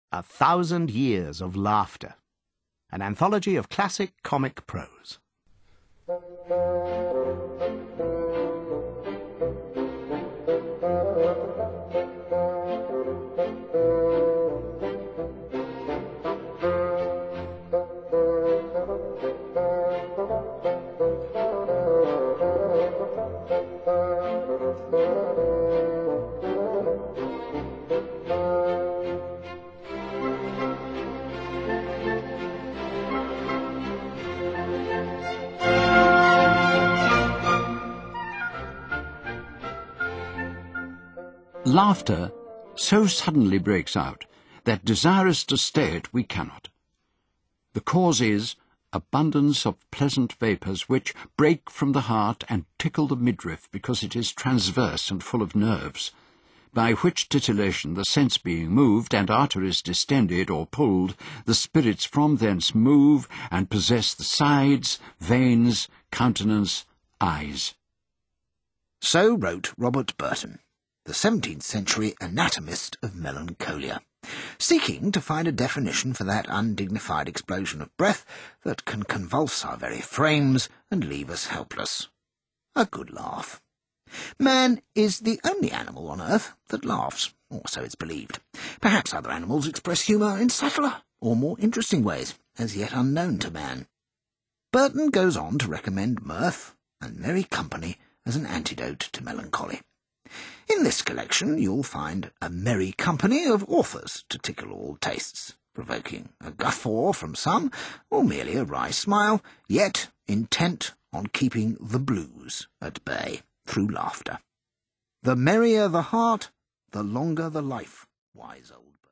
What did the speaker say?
1,000 Years of Laughter, an anthology of classic comic prose. Laughter so suddenly breaks out that desirous to stay it we cannot. The cause is abundance of pleasant vapours which break from the heart and tickle the midriff because it is transverse and full of nerves, by which titillation the sense being moved and arteries distended or pulled, the spirits from thence move and possess the sides, veins, countenance, eyes. So wrote Robert Burton, the 17th century anatomist of melancholia, seeking to find a definition for that undignified explosion of breath that can convulse our very frames and leave us helpless. A good laugh. Man is the only animal on earth that laughs, or so it's believed. Perhaps other animals express humour in subtler or more interesting ways, as yet unknown to man. Burton goes on to recommend mirth and merry company as an antidote to melancholy. In this collection you'll find a merry company of authors to tickle all tastes, provoking a guffaw from some, or merely a wry smile, yet intent on keeping the blues at bay through laughter. The merrier the heart, the longer the life, wise old